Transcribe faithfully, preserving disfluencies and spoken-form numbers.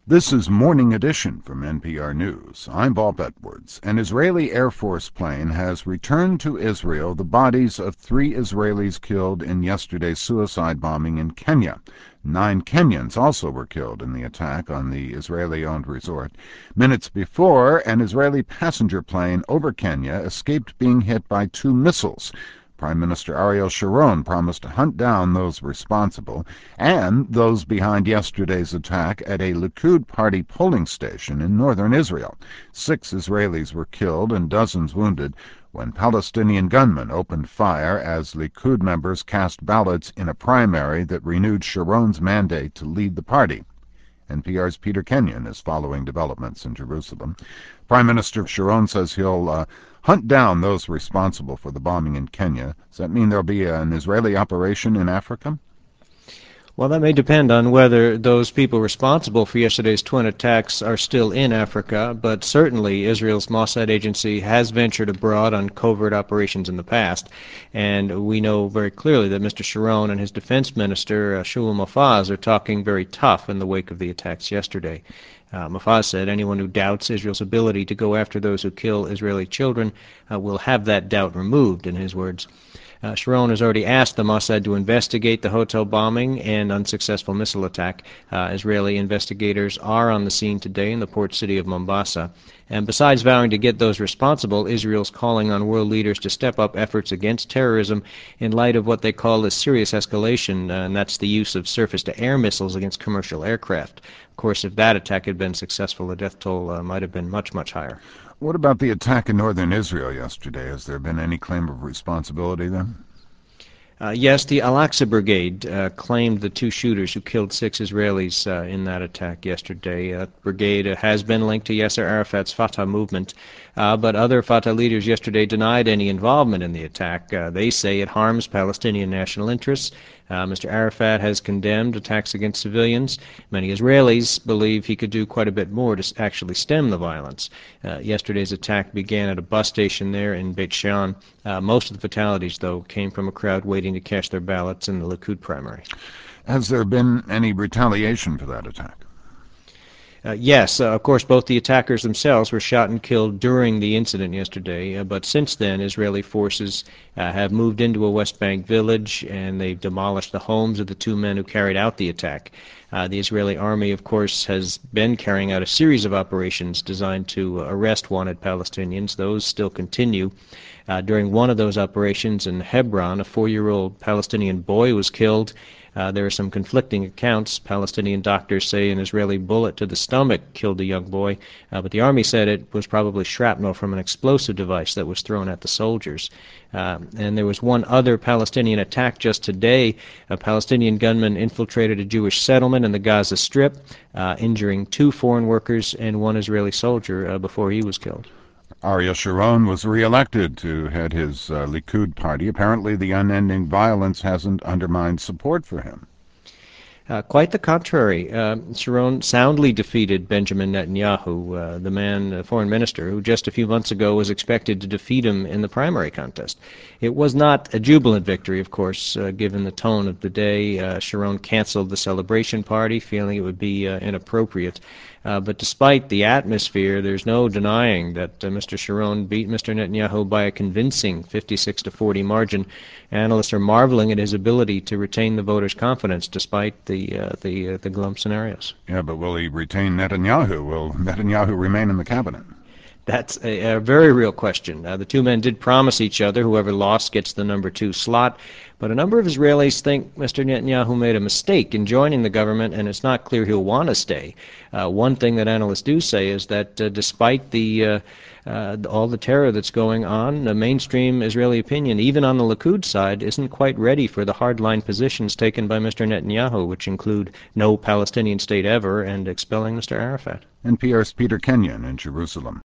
This is Morning Edition from N P R News. I'm Bob Edwards. An Israeli Air Force plane has returned to Israel the bodies of three Israelis killed in yesterday's suicide bombing in Kenya. Nine Kenyans also were killed in the attack on the Israeli-owned resort. Minutes before, an Israeli passenger plane over Kenya escaped being hit by two missiles. Prime Minister Ariel Sharon promised to hunt down those responsible and those behind yesterday's attack at a Likud party polling station in northern Israel. Six Israelis were killed and dozens wounded when Palestinian gunmen opened fire as Likud members cast ballots in a primary that renewed Sharon's mandate to lead the party. N P R's Peter Kenyon is following developments in Jerusalem. Prime Minister Sharon says he'll uh, hunt down those responsible for the bombing in Kenya. Does that mean there'll be an Israeli operation in Africa? Well, that may depend on whether those people responsible for yesterday's twin attacks are still in Africa, but certainly Israel's Mossad agency has ventured abroad on covert operations in the past, and we know very clearly that Mister Sharon and his defense minister, uh, Shaul Mofaz, are talking very tough in the wake of the attacks yesterday. Uh, Mofaz said anyone who doubts Israel's ability to go after those who kill Israeli children uh, will have that doubt removed, in his words. Uh, Sharon has already asked the Mossad to investigate the hotel bombing and unsuccessful missile attack. Uh, Israeli investigators are on the scene today in the port city of Mombasa. And besides vowing to get those responsible, Israel's calling on world leaders to step up efforts against terrorism in light of what they call a serious escalation, uh, and that's the use of surface-to-air missiles against commercial aircraft. Of course, if that attack had been successful, the death toll uh, might have been much, much higher. What about the attack in northern Israel yesterday? Has there been any claim of responsibility then? Uh, yes, the Al-Aqsa Brigade uh, claimed the two shooters who killed six Israelis uh, in that attack yesterday. Uh, brigade uh, has been linked to Yasser Arafat's Fatah movement, uh, but other Fatah leaders yesterday denied any involvement in the attack. Uh, they say it harms Palestinian national interests. Uh, Mister Arafat has condemned attacks against civilians. Many Israelis believe he could do quite a bit more to actually stem the violence. Uh, yesterday's attack began at a bus station there in Beit Shean. Uh, most of the fatalities, though, came from a crowd waiting to cast their ballots in the Likud primary. Has there been any retaliation for that attack? Uh, yes, uh, of course, both the attackers themselves were shot and killed during the incident yesterday, uh, but since then Israeli forces uh, have moved into a West Bank village and they've demolished the homes of the two men who carried out the attack. Uh, the Israeli army, of course, has been carrying out a series of operations designed to uh, arrest wanted Palestinians. Those still continue. Uh, during one of those operations in Hebron, a four-year-old Palestinian boy was killed. Uh, there are some conflicting accounts. Palestinian doctors say an Israeli bullet to the stomach killed the young boy, uh, but the army said it was probably shrapnel from an explosive device that was thrown at the soldiers. Uh, and there was one other Palestinian attack just today. A Palestinian gunman infiltrated a Jewish settlement in the Gaza Strip, uh, injuring two foreign workers and one Israeli soldier uh, before he was killed. Ariel Sharon was re-elected to head his uh, Likud party. Apparently the unending violence hasn't undermined support for him. Uh, quite the contrary. Uh, Sharon soundly defeated Benjamin Netanyahu, uh, the man, uh, foreign minister, who just a few months ago was expected to defeat him in the primary contest. It was not a jubilant victory, of course, uh, given the tone of the day. Uh, Sharon canceled the celebration party, feeling it would be uh, inappropriate. Uh, but despite the atmosphere, there's no denying that uh, Mister Sharon beat Mister Netanyahu by a convincing fifty-six to forty margin. Analysts are marveling at his ability to retain the voters' confidence despite the uh, the uh, the glum scenarios. Yeah, but will he retain Netanyahu? Will Netanyahu remain in the cabinet? That's a, a very real question. Uh, the two men did promise each other whoever lost gets the number two slot, but a number of Israelis think Mister Netanyahu made a mistake in joining the government, and it's not clear he'll want to stay. Uh, one thing that analysts do say is that uh, despite the uh, uh, all the terror that's going on, the mainstream Israeli opinion, even on the Likud side, isn't quite ready for the hardline positions taken by Mister Netanyahu, which include no Palestinian state ever and expelling Mister Arafat. N P R's Peter Kenyon in Jerusalem.